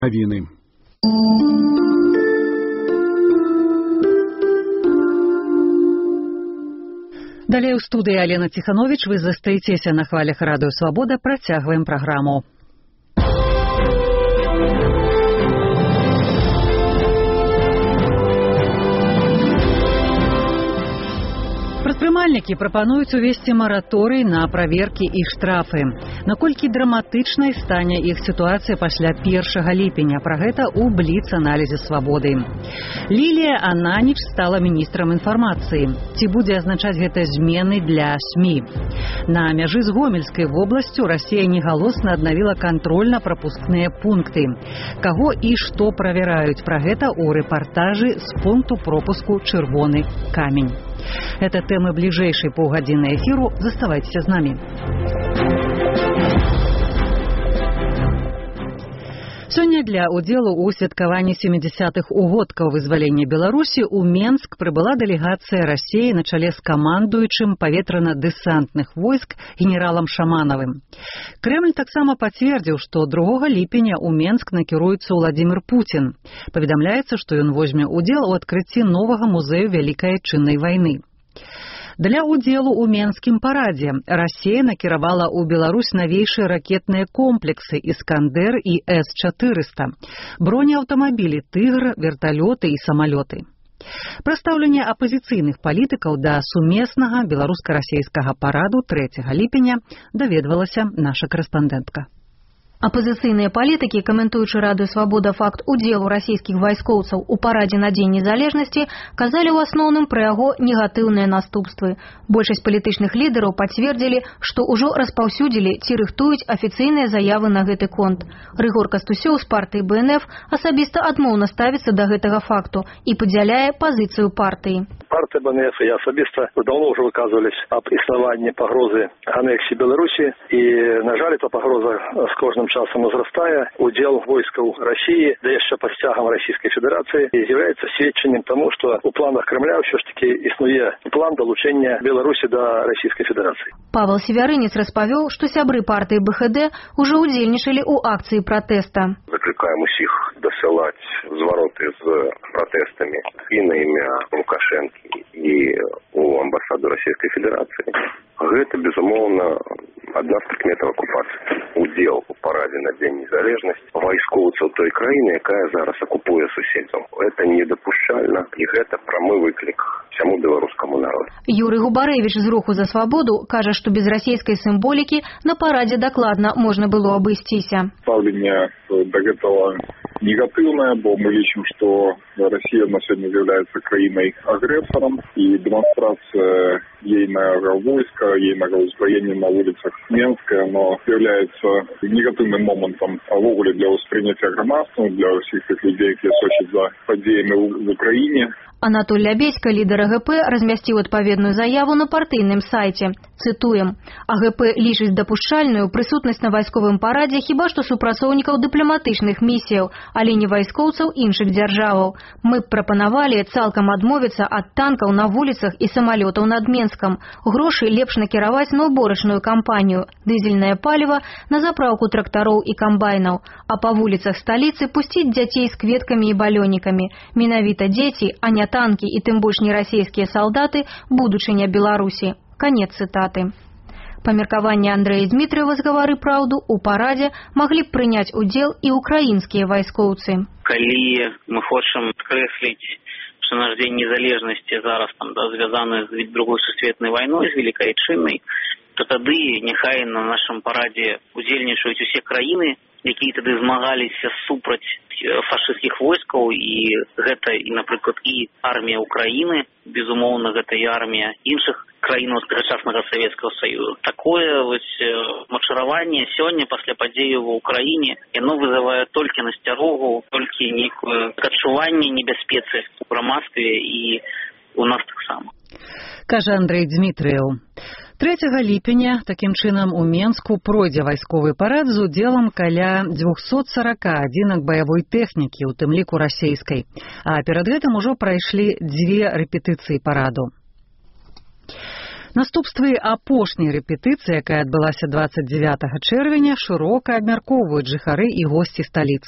Навіны. Далее у студии Алена Тиханович. Вы застаецеся на хвалях Радио Свобода. Працягваем программу. Прадпрымальнікі прапануюць увесці мараторый на праверкі і штрафы. Наколькі драматычнай стане іх сітуацыя пасля 1 ліпеня? Пра гэта ў бліц-аналізе Свабоды. Лілія Ананіч стала міністрам інфармацыі. Ці будзе азначаць гэта змены для СМІ? На мяжы з Гомельскай вобласцю Расія негалосна аднавіла кантрольна-прапускныя пункты. Каго і што правяраюць? Пра гэта ў рэпартажы з пункту пропуску «Чырвоны камень». Это темы ближайшей полгодины эфиру. Заставайтесь с нами. Сёння для удзелу ў святкаванні 70-х угодкаў вызвалення Беларусі ў Менск прыбыла дэлегацыя Расіі на чале з камандуючым паветрана-дэсантных войск генералам Шаманавым. Крэмль таксама пацвердзіў, што 2 ліпеня ў Менск накіруецца Владзімір Пуцін. Паведамляецца, што ён возьме ўдзел у адкрыцці новага музею Вялікай Адчыннай вайны. Для удзелу ў Менскім парадзе Расія накіравала ў Беларусь навейшыя ракетныя комплексы «Іскандер» і С-400, бронеаўтамабілі «Тыгр», верталёты і самалёты. Прадстаўленне апазіцыйных палітыкаў да сумеснага беларуска-расейскага параду 3 ліпеня даведвалася наша корэспандэнтка. Апозіцыйныя палітыкі, каментуючы Радыё Свабода факт удзелу расійскіх вайскоўцаў у парадзе на Дзень незалежнасці, казалі ў асноўным пра яго негатыўныя наступствы. Большасць палітычных лідараў пацвердзілі, што ўжо распаўсюдзілі ці рыхтуюць афіцыйныя заявы на гэты конт. Рыгор Кастусёў з партыі БНФ асабіста адмоўна ставіцца да гэтага факту і падзяляе пазіцыю партыі. Партия БНФ и я особисто давно уже выказывались об існаванні погрозы аннексии Беларуси, и, на жаль, эта погроза с кожным часом возрастая. Удел войсков России, да еще под стягом Российской Федерации, является сведчением тому, что у планах Кремля все-таки існує план долучения Беларуси до Российской Федерации. Павел Севярынец распавёў, што сябры партыі БХД уже удзельнічалі ў акцыі пратэста. Закликаем усіх досылать звороты з протестами и на имя Лукашенко, и у амбассады Российской Федерации. Это, безумоўна, одна з прыкметаў акупацыі. Удзел у парадзе на Дзень незалежнасці вайскоўцаў той краіны, якая зараз акупуе суседзяў. Это недапушчальна, і гэта прамы выклік всяму беларускаму народу. Юрый Губарэвіч з руху за свабоду кажа, што без расійскай сімволікі на парадзе дакладна можна было абысціся. Ставленне да гэтага негативное, бо мы лічым, что Россия на сегодня является краиной-агрессором, и демонстрация ейного войска, ейного узброения на улицах Менска, оно является негативным моментом вовремя для воспринятия громадства, для всех тех людей, которые сочат за подеями в Украине. Анатоль Лябеська, лідар АГП, размясціў адпаведную заяву на партыйным сайце. Цытуем. АГП лічыць дапушчальную прысутнасць на вайсковым парадзе хіба што супрацоўнікаў дыпламатычных місіяў, але не вайскоўцаў іншых дзяржаваў. Мы б прапанавалі цалкам адмовіцца ад танкаў на вуліцах і самалётаў над Менскам. Грошы лепш накіраваць на ўборачную кампанію, дызельнае паліва на запраўку трактароў і камбайнаў, а па вуліцах сталіцы пусціць дзяцей з кветкамі і балёнікамі. Менавіта дзеці, а не танки и тем больше не российские солдаты будучыня Беларусі. Конец цитаты. Па меркаванні Андрэя Дмітриева з «Гавары праўду» у парадзе маглі б прыняць удзел і украінскія вайскоўцы. Калі мы хочам скрэсліць, што наш Дзень незалежнасці зараз звязаны з другой сусветнай вайной, з Велікай Адчыннай, то тады няхай на нашым парадзе удзельнічаюць усе краіны, якія тады змагаліся супраць фашысцкіх войскаў, і гэта і, напрыклад, і армія Украіны, безумоўна, гэта і армія іншых краінаў тагачаснага Савецкага Саюза. Такое мачараванне сёння пасля падзеяў ва Ўкраіне, яно вызывае толькі насцярогу, толькі нейкае адчуванне небяспецы ў грамадстве і у нас таксама. Кажа Андрэй Дмітрыеў. 3 ліпеня, такім чынам, у Менску пройдзе вайсковы парад з удзелам каля 240 адзінак баявой тэхнікі, у тым ліку расейскай. А перад гэтым ужо прайшлі 2 рэпетыцыі параду. Наступствы апошняй рэпетыцыі, якая адбылася 29 чэрвеня, шырока абмяркоўваюць жыхары і госці сталіцы.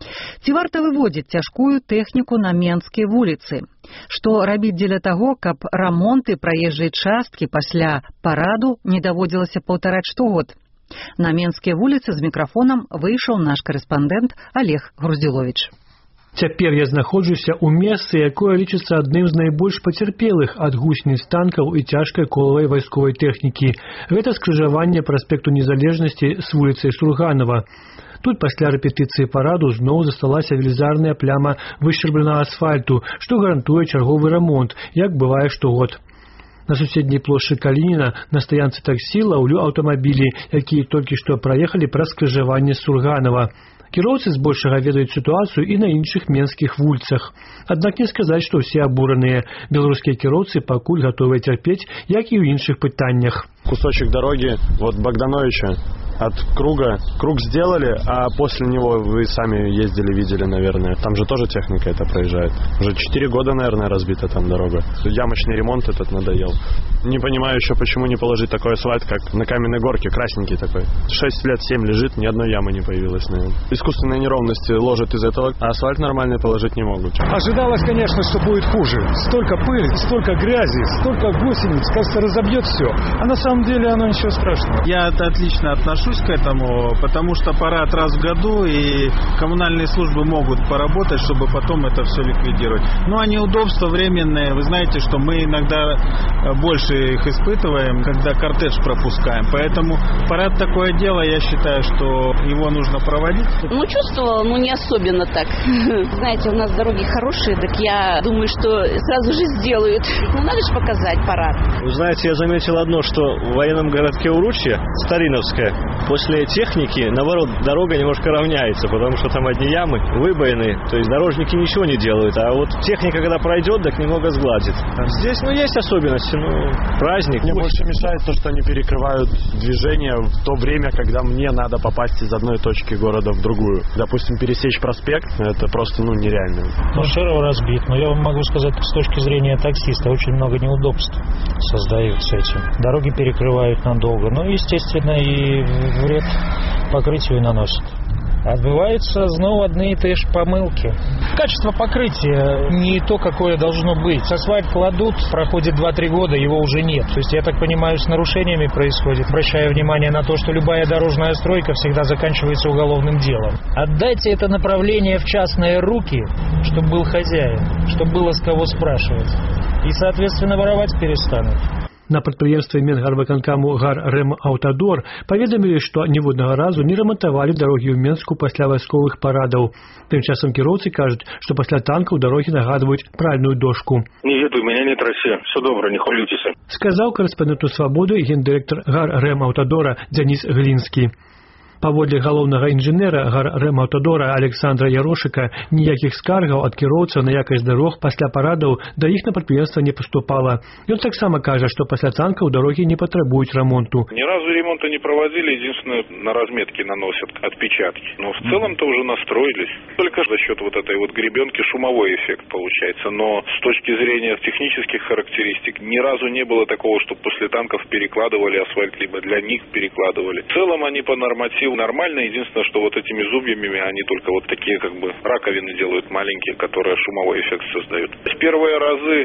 Ці варта выводзіць цяжкую тэхніку на менскія вуліцы? Што рабіць дзеля таго, каб рамонты праезжай часткі пасля параду не даводзілася паўтараць штогод? На менскія вуліцы з мікрафонам выйшаў наш карэспандэнт Олег Груздзіловіч. Цяпер я знаходжуся ў месцы, якое лічыцца адным з найбольш пацярпелых ад гусеніц танкаў і цяжкай колавай вайсковай тэхнікі. Гэта скрыжаванне праспекту Незалежнасці з вуліцай Сурганова. Тут пасля рэпетыцыі параду зноў засталася велізарная пляма вышчарбленага асфальту, што гарантуе чарговы рамонт, як бывае штогод. На суседняй плошчы Калініна на стаянцы таксі лаўлю аўтамабілі, якія толькі што праехалі праз скрыжаванне Сурганова. Кіроўцы збольшага ведаюць сітуацыю і на іншых менскіх вуліцах. Аднак не сказаць, што ўсе абураныя. Беларускія кіроўцы пакуль гатовыя цярпець, як і ў іншых пытаннях. Кусочек дороги от Богдановича, от круга. Круг сделали, а после него вы сами ездили, видели, наверное. Там же тоже техника это проезжает. Уже 4 года, наверное, разбита там дорога. Ямочный ремонт этот надоел. Не понимаю еще, почему не положить такой асфальт, как на Каменной горке, красненький такой. 6 лет, 7 лежит, ни одной ямы не появилось на нем. Искусственные неровности ложат из этого, а асфальт нормальный положить не могут. Ожидалось, конечно, что будет хуже. Столько пыли, столько грязи, столько гусениц, кажется, разобьет все. А на самом деле оно ничего страшного. Я отлично отношусь к этому, потому что парад раз в году, и коммунальные службы могут поработать, чтобы потом это все ликвидировать. Ну а неудобства временные, вы знаете, что мы иногда больше их испытываем, когда кортеж пропускаем. Поэтому парад такое дело, я считаю, что его нужно проводить. Ну, чувствовала, но не особенно так. Знаете, у нас дороги хорошие, так я думаю, что сразу же сделают. Ну, надо же показать парад. Вы знаете, я заметил одно, что в военном городке Уручье, Стариновская, после техники, наоборот, дорога немножко равняется, потому что там одни ямы, выбоины, то есть дорожники ничего не делают, а вот техника, когда пройдет, так немного сгладит. Здесь, есть особенности, праздник. Мне больше мешает то, что они перекрывают движение в то время, когда мне надо попасть из одной точки города в другую. Допустим, пересечь проспект, это просто, нереально. Шеров разбит, но я вам могу сказать, с точки зрения таксиста, очень много неудобств создают с этим. Дороги перекрывают надолго, естественно, и вред покрытию наносят. Отбываются снова одни и те же помылки. Качество покрытия не то, какое должно быть. Асфальт кладут, проходит 2-3 года, его уже нет. То есть, я так понимаю, с нарушениями происходит. Обращаю внимание на то, что любая дорожная стройка всегда заканчивается уголовным делом. Отдайте это направление в частные руки, чтобы был хозяин, чтобы было с кого спрашивать. И, соответственно, воровать перестанут. На прадпрыемстве Менгарвыканкаму «Гарремаўтадор» паведамілі, што ніводнага разу не рамантавалі дарогі ў Менску пасля вайсковых парадаў. Тым часам кіроўцы кажуць, што пасля танкаў дарогі нагадваюць пральную дошку. Не ведаю, меня нет России. Все добро, не хвалюйтесь. Сказаў карэспандэнту «Свабоды» гендырэктар «Гарремаўтадора» Дзяніс Глінскі. Паводле галоўнага інжынера «Гарремаўтадора» Александра Ярошыка, ніякіх скаргаў ад кіроўцаў на якасць дарог пасля парадаў да іх на прадпрыемства не паступала. Ён таксама кажа, што пасля танкаў дарогі не патрабуюць рамонту. Ни разу ремонта не проводили, единственное, на разметке наносят отпечатки. Но в целом-то уже настроились. Только за счет вот этой вот гребенки шумовой эффект получается. Но с точки зрения технических характеристик ни разу не было такого, что после танков перекладывали асфальт, либо для них перекладывали. В целом они по нормативу нормально. Единственное, что вот этими зубьями они только вот такие раковины делают маленькие, которые шумовой эффект создают. В первые разы,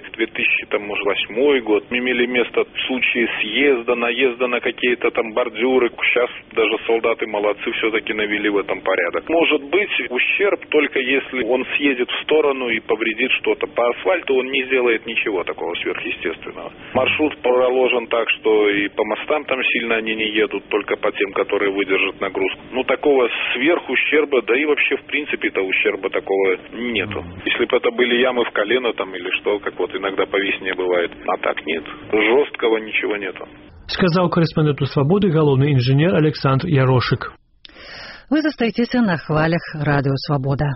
2008 год, имели место случаи съезда, наезда на какие-то там бордюры. Сейчас даже солдаты молодцы, все-таки навели в этом порядок. Может быть ущерб только если он съедет в сторону и повредит что-то. По асфальту он не сделает ничего такого сверхъестественного. Маршрут проложен так, что и по мостам там сильно они не едут, только по тем, которые выдержат нагрузку. Такого сверхущерба, да и вообще в принципе-то ущерба такого нету. Если бы это были ямы в колено там или что, как вот иногда по весне бывает. А так нет. Жесткого ничего нету. Сказал корреспонденту «Свободы» галоўны инженер Александр Ярошик. Вы застаетесь на хвалях радио «Свобода».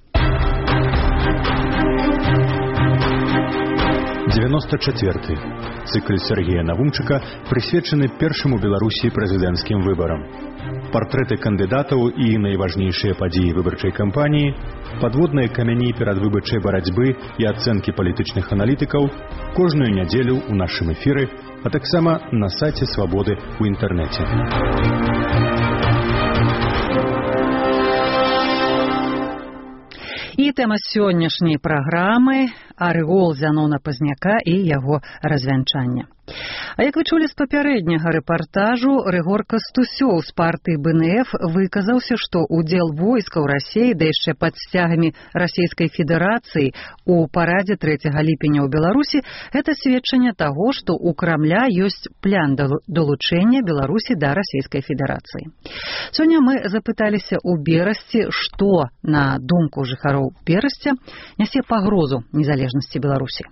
94-й. Цикл Сергея Навумчыка прысвечаны першым у Беларусі прэзідэнцкім выбарам. Партрэты кандыдатаў і найважнейшыя падзеі выбарчай кампаніі, падводныя камяні перадвыбарчай барацьбы і ацэнкі палітычных аналітыкаў кожную нядзелю ў нашым эфіры, а таксама на сайце «Свабоды» ў інтэрнэце. І тэма сённяшняй праграмы арыгол Зянона Пазняка і яго развянчання. А як вы чулі з папярэдняга рэпартажу, Рыгор Кастусёў з партыі БНФ выказаўся, што удзел войскаў Расіі, да яшчэ пад сцягамі Расійскай Федэрацыі у парадзе 3 ліпеня ў Беларусі – гэта сведчанне таго, што ў Крамля ёсць план далучэння Беларусі да Расійскай Федэрацыі. Сёння мы запыталіся ў Берасці, што, на думку жыхароў Берасця, нясе пагрозу незалежнасці Беларусі.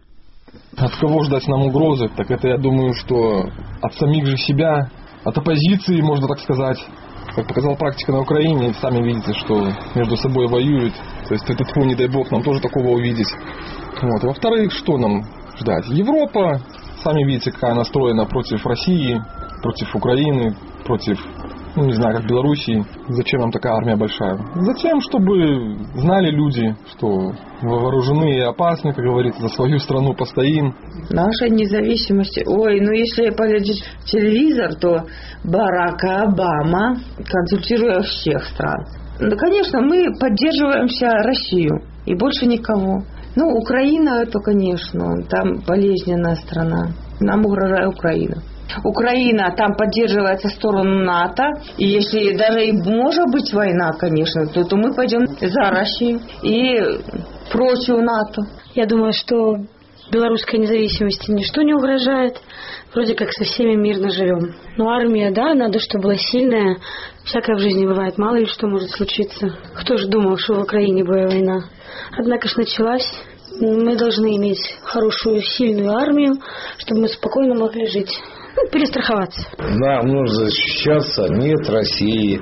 От кого ждать нам угрозы? Так это, я думаю, что от самих же себя, от оппозиции, можно так сказать. Как показала практика на Украине, сами видите, что между собой воюют. То есть этот фон, не дай бог, нам тоже такого увидеть. Вот. Во-вторых, что нам ждать? Европа, сами видите, какая настроена против России, против Украины, против, не знаю, как Белоруссии. Зачем нам такая армия большая? Затем, чтобы знали люди, что вооружены и опасны, как говорится, за свою страну постоим. Наша независимость. Если поглядеть телевизор, то Барак Обама консультирует всех стран. Конечно, мы поддерживаем Россию и больше никого. Украина, это, конечно, там болезненная страна. Нам угрожает Украина. Украина там поддерживается сторону НАТО, и если даже и может быть война, конечно, то мы пойдем за Россию и против НАТО. Я думаю, что белорусской независимости ничто не угрожает. Вроде как со всеми мирно живем. Но армия, да, надо, чтобы была сильная. Всякое в жизни бывает, мало ли что может случиться. Кто же думал, что в Украине будет война? Однако ж началась. Мы должны иметь хорошую, сильную армию, чтобы мы спокойно могли жить. Перестраховаться. Нам нужно защищаться не от России,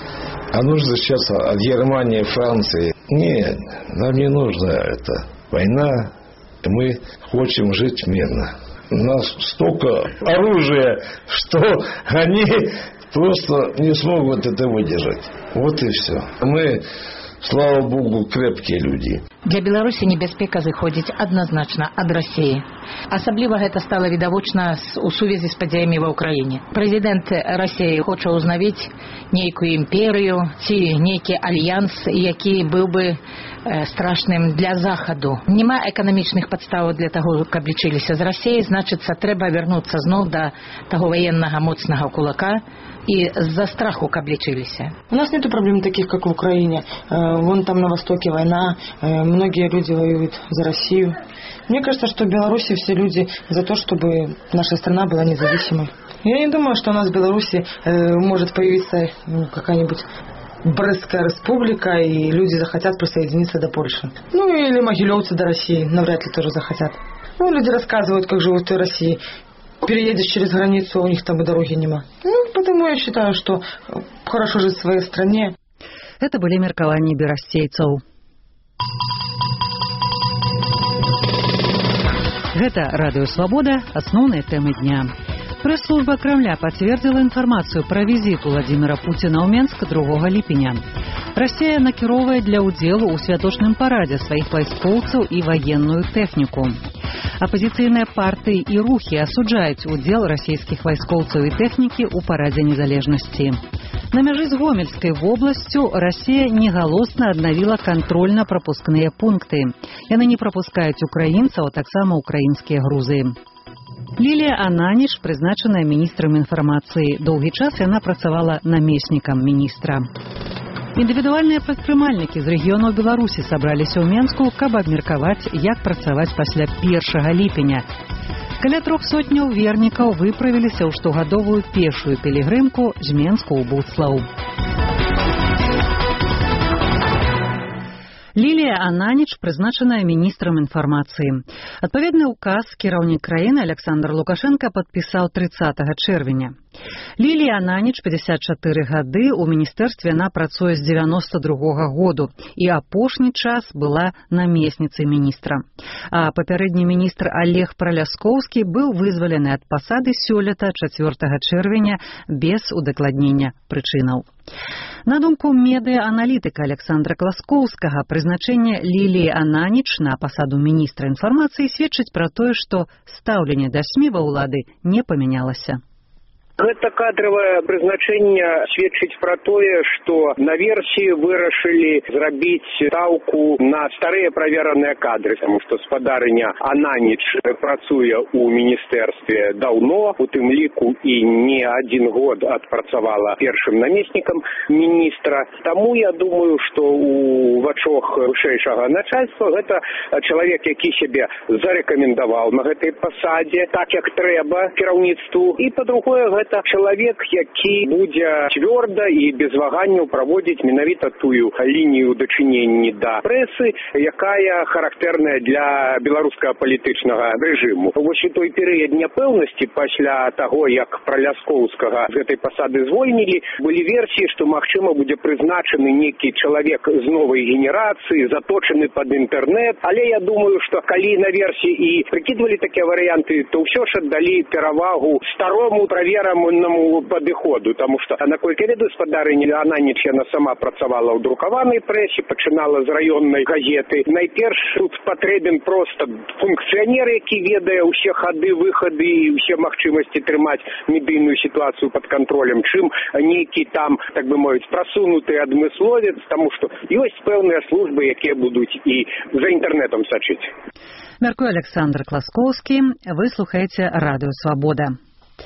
а нужно защищаться от Германии, Франции. Нет, нам не нужна эта война. Мы хотим жить мирно. У нас столько оружия, что они просто не смогут это выдержать. Вот и все. Мы, слава Богу, крепкие люди. Для Беларусі небяспека зыходзіць адназначна ад Расіі. Асабліва гэта стала відавочна у сувязі з падзеямі ва ўкраіне. Прэзідэнт Расіі хоча ўзнавіць нейкую імперыю ці нейкі альянс, які быў бы страшным для Захаду. Нема эканамічных падстаў для таго, каб лічыліся з Расіяй, значыцца, трэба вярнуцца зноў да таго ваеннага моцнага кулака и из-за страху каб лечились. У нас нет проблем таких, как в Украине. Вон там на востоке война, многие люди воюют за Россию. Мне кажется, что в Беларуси все люди за то, чтобы наша страна была независимой. Я не думаю, что у нас в Беларуси может появиться какая-нибудь Брестская республика, и люди захотят присоединиться до Польши. Или могилевцы до России, навряд ли тоже захотят. Люди рассказывают, как живут в России. Переедешь через границу, у них там и дороги нема. Потому я считаю, что хорошо жить в своей стране. Это были меркаванні берасцейцаў. Гэта Радыё Свабода, асноўныя тэмы дня. Прэс-служба Крамля пацвердзіла інфармацыю пра візіт Владзіміра Пуціна ў Менск 2 ліпеня. Расія накіроўвае для ўдзелу ў святочным парадзе сваіх вайскоўцаў і ваенную тэхніку. Апазіцыйныя партыі і рухі асуджаюць удзел расійскіх вайскоўцаў і тэхнікі ў парадзе незалежнасці. На мяжы з Гомельскай вобласцю Расія негалосна аднавіла кантрольна-прапускныя пункты. Яны не прапускаюць украінцаў, а таксама украінскія грузы. Лілія Ананіч прызначаная міністрам інфармацыі. Доўгі час яна працавала намеснікам міністра. Індывідуальныя прадпрымальнікі з рэгіёнаў Беларусі сабраліся ў Менску, каб абмеркаваць, як працаваць пасля 1 ліпеня. Каля 300 вернікаў выправіліся ў штогадовую пешую пілігрымку з Менску ў Буцлаў. Лілія Ананіч прызначаная міністрам інфармацыі. Адпаведны ўказ кіраўнік краіны Александр Лукашенко падпісаў 30 чэрвеня. Лілія Ананіч, 54 гады, у міністэрстве яна працуе з 92 году і апошні час была намесніцай міністра. А папярэдні міністр Олег Праляскоўскі быў вызвалены ад пасады сёлета 4 чэрвеня без удакладнення прычынаў. На думку медыа-аналітыка Александра Класкоўскага, прызначэнне Ліліі Ананіч на пасаду міністра інфармацыі сведчыць пра тое, што стаўленне да СМІ ва ўлады не памянялася. Гэта кадровае прызначэнне сведчыць пра тое, што наверсе вырашылі зрабіць стаўку на старыя правераныя кадры, таму што спадарыня Ананіч працуе ў міністэрстве даўно, у тым ліку і не адзін год адпрацавала першым намеснікам міністра. Таму я думаю, што у вачах вышэйшага начальства гэта чалавек, які сябе зарэкамендаваў на гэтай пасадзе, так як трэба кіраўніцтву, і па-другое, гэта чалавек, які будзе цвёрда і без ваганняў праводзіць менавіта тую лінію дачынення да прэсы, якая характэрная для беларускага палітычнага рэжыму. Вось у той перыяд няпэўнасці пасля таго, як Праляскоўскага з гэтай пасады звольнілі, былі версіі, што магчыма будзе прызначаны нейкі чалавек з новай генерацыі, заточаны пад інтэрнэт, але я думаю, што калі наверсе і прыкідвалі такія варыянты, то ўсё ж аддалі перавагу старому праверанаму падыходу, таму што, наколькі ведаю, спадарыня Ананіч, яна сама працавала ў друкаванай прэсе, пачынала з раённай газеты. Найперш тут патрэбен проста функцыянер, які ведае ўсе хады, выхады і ўсе магчымасці трымаць медыйную сітуацыю пад кантролем, чым нейкі там, так бы мовіць, прасунуты адмысловец, таму што ёсць пэўныя службы, якія будуць і за інтэрнэтам сачыць. Мяркуе Александр Класкоўскі. Вы слухаеце Радыё Свабода.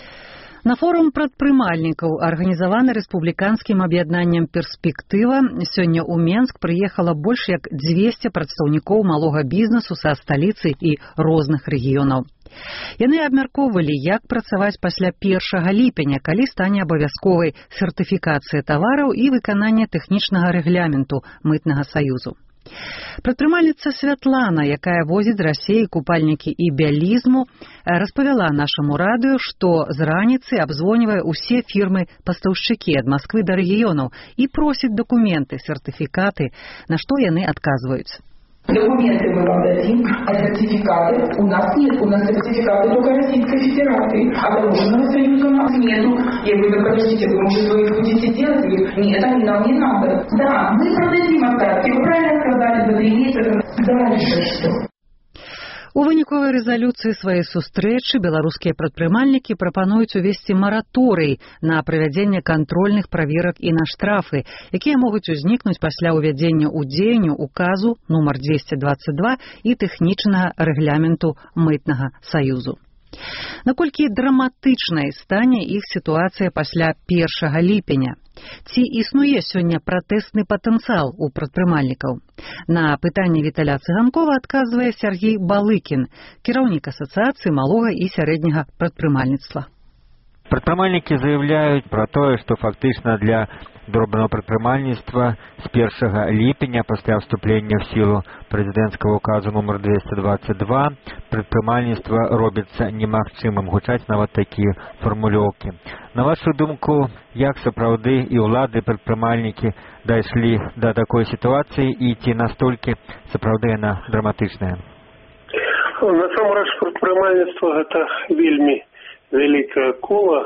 На форум прадпрымальнікаў, арганізаваны рэспубліканскім аб'яднаннем «Перспектыва», сёння ў Менск прыехала больш як 200 прадстаўнікоў малога бізнесу са сталіцы і розных рэгіёнаў. Яны абмяркоўвалі, як працаваць пасля 1 ліпеня, калі стане абавязковай сертыфікацыя тавараў і выкананне тэхнічнага рэгламенту Мытнага саюзу. Прадпрымальніца Святлана, якая возіць з Расіі купальнікі і бялізму, распавяла нашаму радыё, што з раніцы абзвонівае ўсе фірмы-пастаўшчыкі ад Масквы да рэгіёнаў і просіць дакументы, сертыфікаты, на што яны адказваюць. Документы мы вам дадим, а сертификаты у нас нет. У нас сертификаты только Российской Федерации. А Таможенного союза у нас нету. Я говорю, подождите, вы, может, вы их будете делать? Нет, нам не надо. Да, мы продадим остатки. Вы правильно сказали, за 3 месяца. Дальше что? У выніковай рэзалюцыі сваёй сустрэчы беларускія прадпрымальнікі прапануюць увесці мараторый на правядзенне кантрольных праверак і на штрафы, якія могуць узнікнуць пасля ўвядзення ў дзеянню указу нумар 222 і тэхнічнага рэгламенту Мытнага саюзу. Наколькі драматычнай стане іх сітуацыя пасля 1 ліпеня? Ці існуе сёння пратэсны патэнцыял у прадпрымальнікаў? На пытанне Віталя Цыганкова адказвае Сергей Балыкін, кіраўнік асацыяцыі малога і сярэдняга прадпрымальніцтва. Прадпрымальнікі заяўляюць пра тое, што фактычна для дробнага прадпрымальніцтва з 1 ліпеня пасля ўступлення ў сілу прэзідэнцкага указу нумар 222 прадпрымальніцтва робіцца немагчымым. Гучаць нават такія фармулёўкі. На вашу думку, як сапраўды і ўлады прадпрымальнікі дайшлі да такой сітуацыі і ці настолькі сапраўды яна драматычная? Насамрэч прадпрымальніцтва гэта вельмі вялікае кола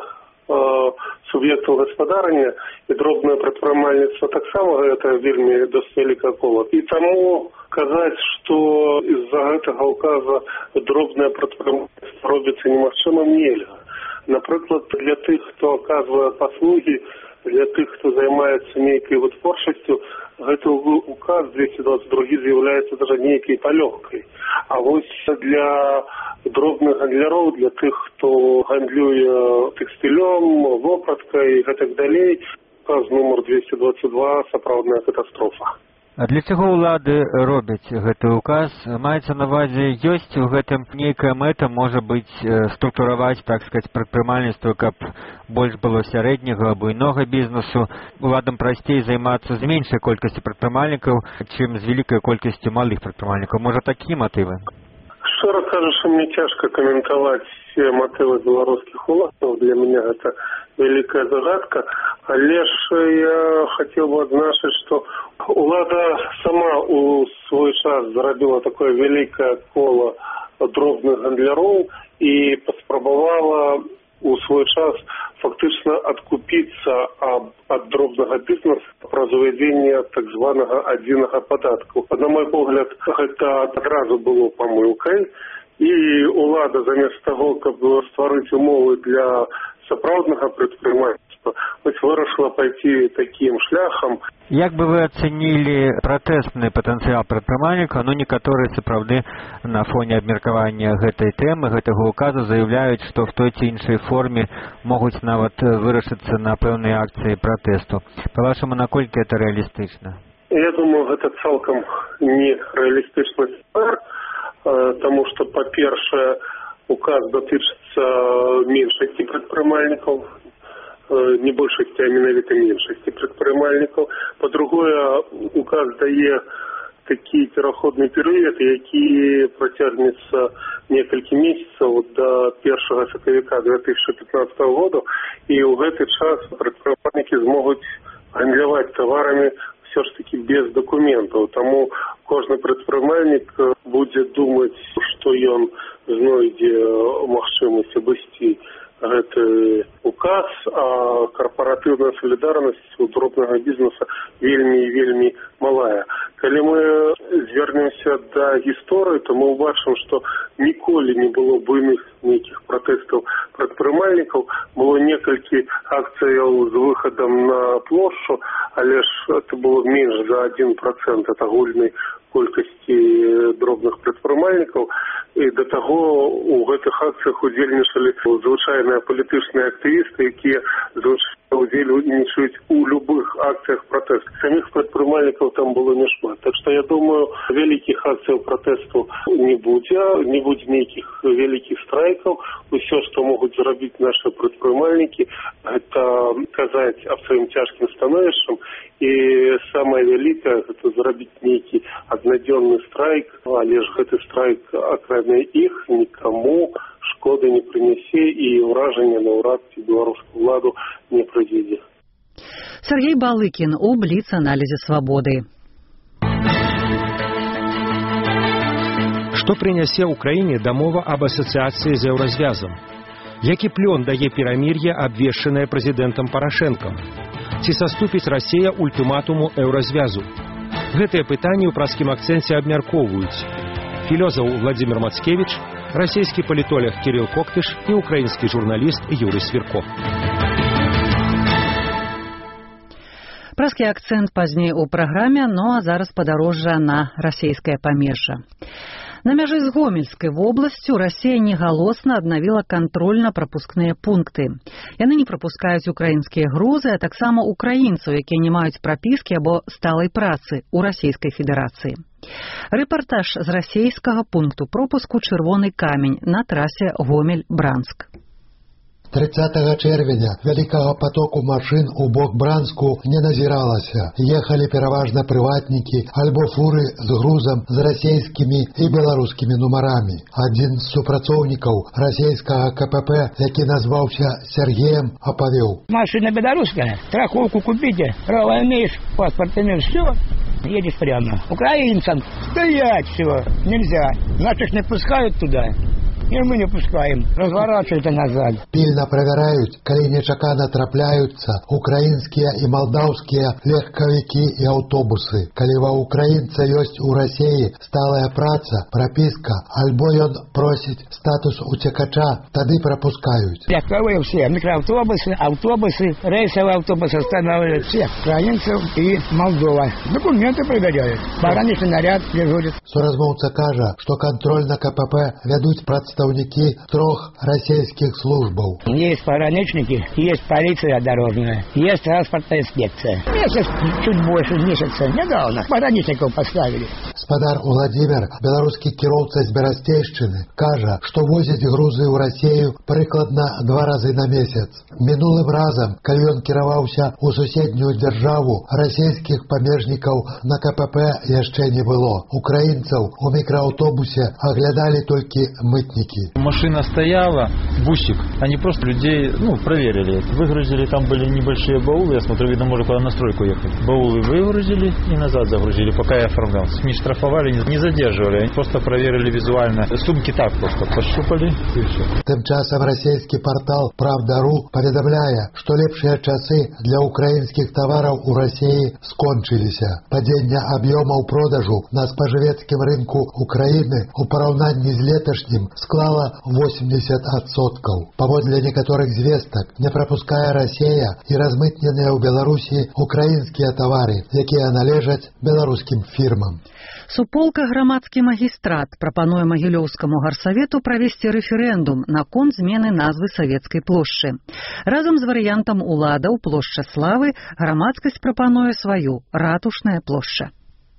суб'ектаў гаспадарання, і дробнае прадпрымальніцтва таксама гэта вельмі досыць вялікае кола. І таму казаць, што з-за гэтага указа дробнае прадпрымальніцтва робіцца немагчымым, нельга. Напрыклад, для тых, хто аказвае паслугі, для тых, хто займаецца нейкай вытворчасцю, гэты указ 222 з'яўляецца даже нейкай палёгкай. А вось для дробных гандляроў, для тых, хто гандлюе тэкстылём, вопраткай і гэтак далей, указ нумар 222 сапраўдная катастрофа. А для чаго ўлады робяць гэты указ? Маецца на ўвазе, ёсць у гэтым нейкая мэта, можа быць, структураваць, так сказаць, прадпрымальніцтва, каб больш было сярэдняга, буйнога бізнесу. Уладам прасцей займацца з меншай колькасцю прадпрымальнікаў, чым з вялікай колькасцю малых прадпрымальнікаў. Можа, такія матывы? Шчыра кажучы, мне цяжка каментаваць матывы беларускіх уладаў. Для мяне гэта вялікая загадка. Але ж я хацеў бы адзначыць, што улада сама у свой час зарабіла такое вялікае кола дробных гандляроў і паспрабавала у свой час фактычна адкупіцца ад дробнага бізнесу праз увядзенне так званага адзінага падатку. На мой погляд, гэта адразу было памылкай, і улада замест таго, каб стварыць умовы для сапраўднага прадпрымальніцтва вырашыла пайти таким шляхам. Як бы вы ацэнілі пратэсны патэнцыял прадпрымальнікаў? Некаторыя сапраўды на фоне абмеркавання гэтай тэмы, гэтага указа заяўляюць, што в той ці іншай форме могуць нават вырашыцца на пэўныя акцыі пратэсту. Па-вашаму, наколькі это рэалістычна? Я думаю, гэта цалкам не рэалістычны сцэнар, таму што, па-першае, указ датычыцца меншасці прадпрымальнікаў, не большасці, а менавіта меншасці прадпрымальнікаў. Па-другое, указ дае такі пераходны перыяд, які працягнецца некалькі месяцаў да 1 сакавіка 2015 года, і ў гэты час прадпрымальнікі змогуць гандляваць таварамі все ж таки без документаў. Таму кожны прадпрымальнік будзе думаць, што ён знойдзе магчымасць абысці гэты указ, а карпаратыўная салідарнасць у дробнага бізнеса вельмі і вельмі малая. Калі мы звернемся да гісторыі, то мы ўбачым, што ніколі не было буйных нейкіх пратэстаў прадпрымальнікаў. Было некалькі акцыяў з выхадам на плошчу, але ж это было менш за 1% ад агульнай колькасці дробных прадпрымальнікаў. І да таго у гэтых акцыях удзельнічалі звычайныя палітычныя актывісты, якія звычайна удзельнічаюць у любых акцыях пратэсту. Саміх прадпрымальнікаў там было няшмат. Так што я думаю, вялікіх акцыяў пратэсту не будзе нейкіх вялікіх страйкаў. Усё, што могуць зрабіць нашы прадпрымальнікі, гэта казаць аб сваім цяжкім становішчам, і самае вялікае гэта зрабіць нейкі аднадзённы страйк, але ж гэты страйк акрамя іх нікому шкоды не прынясе і ўражання на ўрад ці беларускую ўладу не прывядзе. Сергей Балыкін у Бліц-аналізе Свабоды. Што прынясе ўкраіне дамова аб асацыяцыі з еўразвязам? Які плён дае перамір'е, абвешчанае прэзідэнтам Парашэнкам? Ці саступіць Расія ультыматуму еўразвязу? Гэтыя пытанні ў праскім акцэнце абмяркоўваюць філозаф Владзімір Мацкевіч, расійскі палітолог Кірыл Коктыш і украінскі журналіст Юрый Свірко. Праскі акцэнт пазней у праграме, а зараз падарожжа на расійскае памежжа. На мяжы з Гомельскай вобласцю Расія негалосна аднавіла кантрольна-прапускныя пункты. Яны не прапускаюць украінскія грузы, а таксама украінцаў, якія не маюць прапіскі або сталай працы ў Расійскай Федэрацыі. Рэпартаж з расійскага пункту пропуску «Чырвоны камень» на трасе Гомель-Бранск. 30 чэрвеня вялікага потоку машын у бок Бранску не назіралася. Ехалі пераважна прыватнікі альбо фуры з грузам з расійскімі і беларускімі нумарамі. Адзін з супрацоўнікаў расійскага КПП, які назваўся Сергеем, апавёў: машина белорусская, страховку купите, право имеешь, паспорт имеешь, все, едешь прямо. Украинцам стоять все, нельзя, наших не пускают туда. И мы не пускаем. Разворачивайте назад. Пільна правяраюць, калі нечакана трапляюцца украінскія і малдаўскія легкавікі і аўтобусы. Калі ва украінца ёсць у Расіі сталая праца, прапіска, альбо ён просіць статус уцекача, тады прапускаюць. Легковые все, микроавтобусы, автобусы, рейсовые автобусы останавливают всех украинцев и Молдова. Документы проверяют. Пограничный наряд дежурит. Суразмоўца кажа, што контроль на КПП вядуць прадстаўнікі трох расійскіх службаў. Есть пограничники, есть полиция дорожная, есть транспортная инспекция. Месяц, чуть больше месяца недавно пограничников поставили. Спадар Владимир, беларускі кіроўца з Берасцейшчыны, кажа, што возіць грузы ў Расію прыкладна 2 разы на месяц. Мінулым разам, калі ён кіраваўся ў суседнюю дзяржаву, расійскіх памежнікаў на КПП яшчэ не было. Украінцаў у мікрааўтобусе аглядалі толькі мытнікі. Машина стояла, бусик, они просто людей, проверили. Выгрузили, там были небольшие баулы, я смотрю, видно, можно куда на стройку ехать. Баулы выгрузили и назад загрузили, пока я оформлялся. Не штрафовали, не задерживали, они просто проверили визуально. Сумки так просто пощупали и все. Тым часам расійскі партал «Правда.ру» паведамляе, што лепшыя часы для украінскіх тавараў у Расіі скончыліся. Падзенне аб'ёмаў продажу на спажывецкім рынку Украіны ў параўнанні з леташнім склала 80%. Паводле некаторых звестак, не пропускае Расія і размытненыя ў Беларусі украінскія тавары, якія належаць беларускім фірмам. Суполка грамадскі магістрат прапануе Магілёўскаму гарсавету правесці рэферэндум наконт змены назвы савецкай плошчы. Разам з варыянтам уладаў плошча славы грамадскасць прапануе сваю ратушная плошча.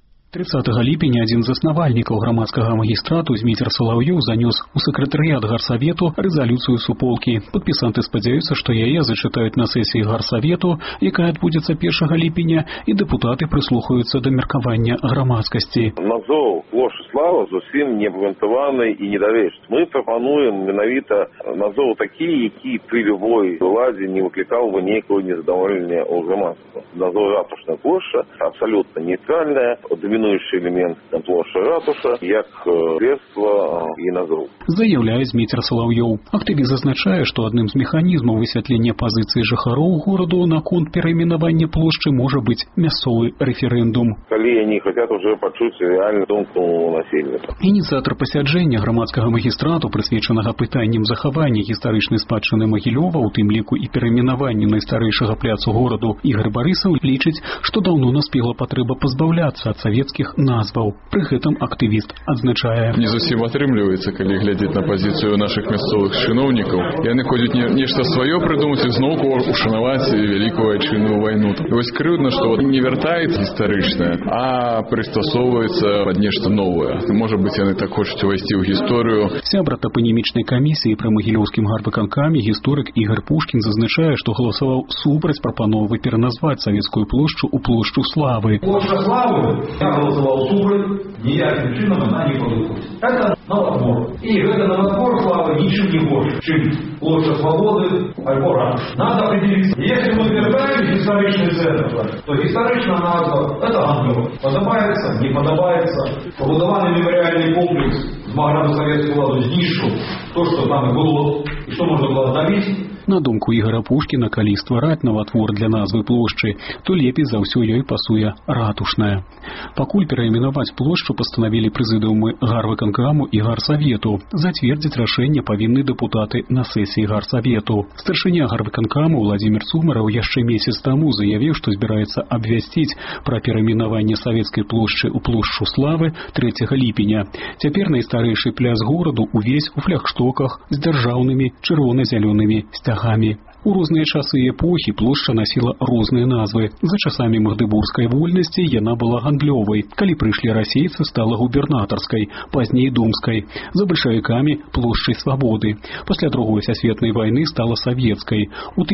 30 ліпеня адзін з заснавальнікаў грамадскага магістрату Зміцер Салаўёў занёс у сакратарыят гарсавету рэзалюцыю суполкі. Падпісанты спадзяюцца, што яе зачытаюць на сесіі гарсавету, якая адбудзецца 1 ліпеня, і дэпутаты прыслухаюцца да меркавання грамадскасці. Назоў плошчы славы зусім не абгрунтаваны і недавечны. Мы прапануем менавіта назоў такі, які пры любой уладзе не выклікаў бы нейкого незадаволення ў грамадства. Назоў ратушная плошча абсалютна нейтральная, домінуючий элемент площа ратуша, як средство і назоў. Заяўляе Зміцер Салаўёў. Актывіст зазначае, што адным з механізмаў высвятлення пазіцыі жыхароў гораду наконт перайменавання плошчы можа быць мясцовы рэферэндум. Калі они хотят уже пачуць рэальную думку насельніцтва. Ініцыятар пасяджэння грамадскага магістрату, прысвечанага пытанням захавання гістарычнай спадчыны Магілёва, у тым ліку і перайменавання найстарэйшага пляцу гораду, Ігор Барысаў лічыць, што даўно наспела патрэба пазбаўляцца ад савецкіх назваў. Пры гэтым актывіст адзначае: не зусім атрымліваецца, калі глядзець на пазіцыю нашых мясцовых чыноўнікаў. Яны ходзяць нешта сваё прыдумаць і зноўку ушанаваць вялікую айчынную вайну. Вось крыўдна, што не вяртаецца гістарычнае, а прыстасоўваецца пад нешта новае. Можа быць, яны так хочуць увайсці ў гісторыю. Сябра тапанімічнай камісіі пры Магілёўскім гарвыканкаме гісторык Ігор Пушкін зазначае, што галасаваў супраць прапановы пераназваць савецкую плошчу ў плошчу славы. Площа славы, я голосовал супраць, ніяким чином она не подыходит. Это новотвор. И это новотвор славы ничем не больше, чем площадь свободы, альбо ратуша. Надо определиться. Если мы утверждаем историчный центр, то историчная назва – это ангел. Подобается, не подобается. Побудованный мемориальный комплекс з Маграду советского ладу знішчыў то, что там и было, и что можно было остановить. На думку Ігора Пушкіна, калі ствараць новатвор для назвы плошчы, то лепей за ўсё ёй пасуе ратушная. Пакуль перайменаваць плошчу пастанавілі прэзідыумы гарвыканкаму і гарсавету. Зацвердзіць рашэнне павінны дэпутаты на сесіі гарсавету. Старшыня гарвыканкаму Владзімір Цумараў яшчэ месяц таму заявіў, што збіраецца абвясціць пра перайменаванне савецкай плошчы ў плошчу славы 3 ліпеня. Цяпер найстарэйшы пляц гораду увесь у флагштоках з дзяржаўнымі чырвона-зялёнымі сцягамі. У розныя часы і эпохі плошча насіла розныя назвы. За часамі магдыбургскай вольнасці яна была гандлёвай. Калі прыйшлі расейцы, стала губернатарскай, пазней думскай. За бальшавікамі плошчай свабоды. Пасля Другой сусветнай вайны стала савецкай. У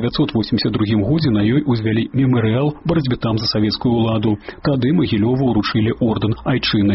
1982 годзе на ёй узвялі мемарыял барацьбітам за савецкую ўладу. Тады Магілёву ўручылі ордэн айчыны.